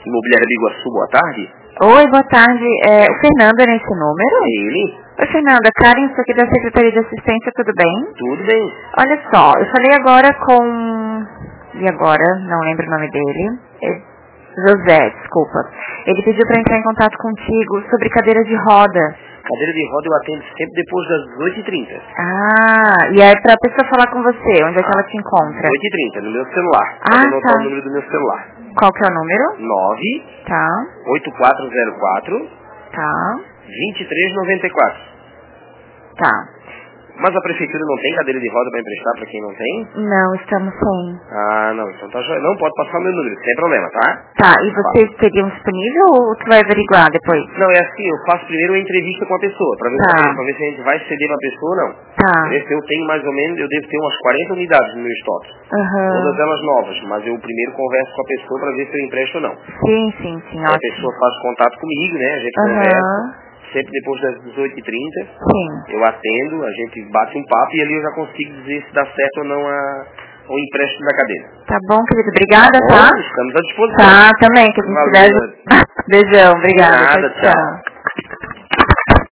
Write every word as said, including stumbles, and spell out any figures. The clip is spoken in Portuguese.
Imobiliária Biguaçu, boa tarde. Oi, boa tarde. É, o Fernando é nesse número? Ele? Oi, Fernanda. Karen, isso aqui da Secretaria de Assistência, tudo bem? Tudo bem. Olha só, eu falei agora com... E agora? Não lembro o nome dele. É José, desculpa. Ele pediu para entrar em contato contigo sobre cadeira de roda. Cadeira de roda eu atendo sempre depois das dezoito e trinta. Ah, e é pra pessoa falar com você, onde é que ela te encontra? dezoito e trinta, no meu celular. Ah, Pode anotar tá. o número do meu celular. Qual que é o número? nove Tá, oito quatro zero quatro tá, dois três nove quatro. tá. Mas a prefeitura não tem cadeira de roda para emprestar para quem não tem? Não, estamos sem. Ah, não. Então tá joia. Não, pode passar o meu número, sem problema, tá? Tá, e vocês teriam disponível ou tu vai averiguar depois? Não, é assim, eu faço primeiro uma entrevista com a pessoa, para ver, Tá. pra ver se a gente vai ceder pra pessoa ou não. Tá. Eu tenho mais ou menos, eu devo ter umas quarenta unidades no meu estoque. Aham. Todas elas novas, mas eu primeiro converso com a pessoa para ver se eu empresto ou não. Sim, sim, sim, Aí a ótimo. pessoa faz contato comigo, né? A gente Aham. conversa. Sempre depois das dezoito e trinta, Sim. eu atendo, a gente bate um papo e ali eu já consigo dizer se dá certo ou não a, o empréstimo da cadeira. Tá bom, querido. Obrigada, Bom, tá? estamos à disposição. Tá, também, que a gente Valeu. puder. Beijão, obrigada. Nada, tchau. tchau. tchau.